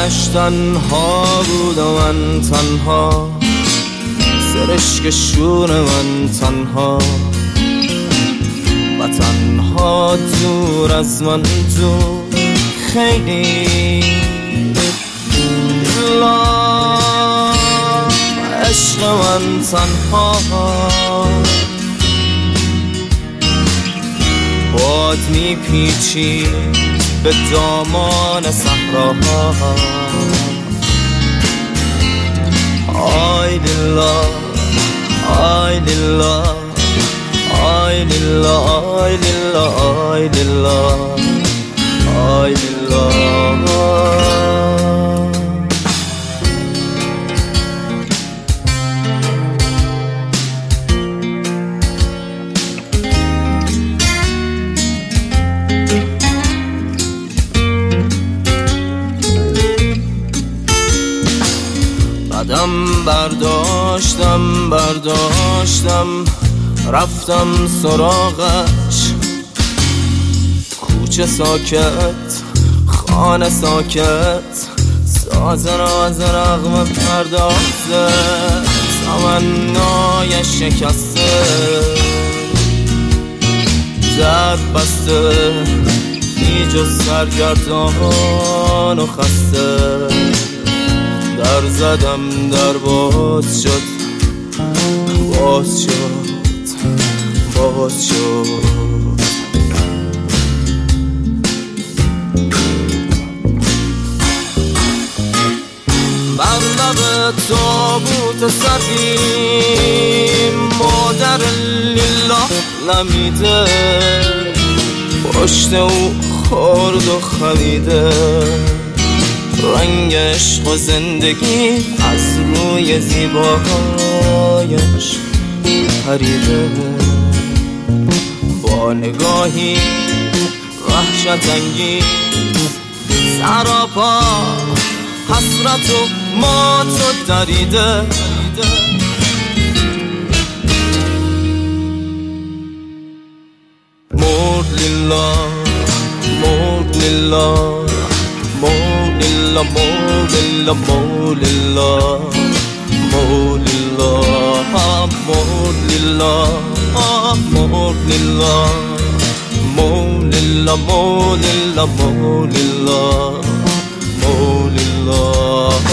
همش تنها بود و من تنها، سرشک شور من تنها و تنها دور از من تو خیلی لا عشق من تنها باد میپیچی به دامان صحراها. آی لیلا آی لیلا آی لیلا آی لیلا آی لیلا آی لیلا. قدم برداشتم رفتم سراغش، کوچه ساکت خانه ساکت، ساز راز رغم پردازه، تمنای شکسته، درد بسته بی جز سرگردان و خسته. در زدم در باز شد باز شد باز شد. بر لب تابوت سقیم مادر لیلا لمیده، پشت او خورد و خمیده، رنگ عشق و زندگی از روی زیبایش پریده. با نگاهی وحشت انگیز سراپا حسرت و مات و دریده. مرد لیلا مرد لیلا مرد لیلا مرد لیلا مرد لیلا مرد لیلا مرد لیلا مرد لیلا مرد لیلا مرد لیلا مرد لیلا مرد لیلا.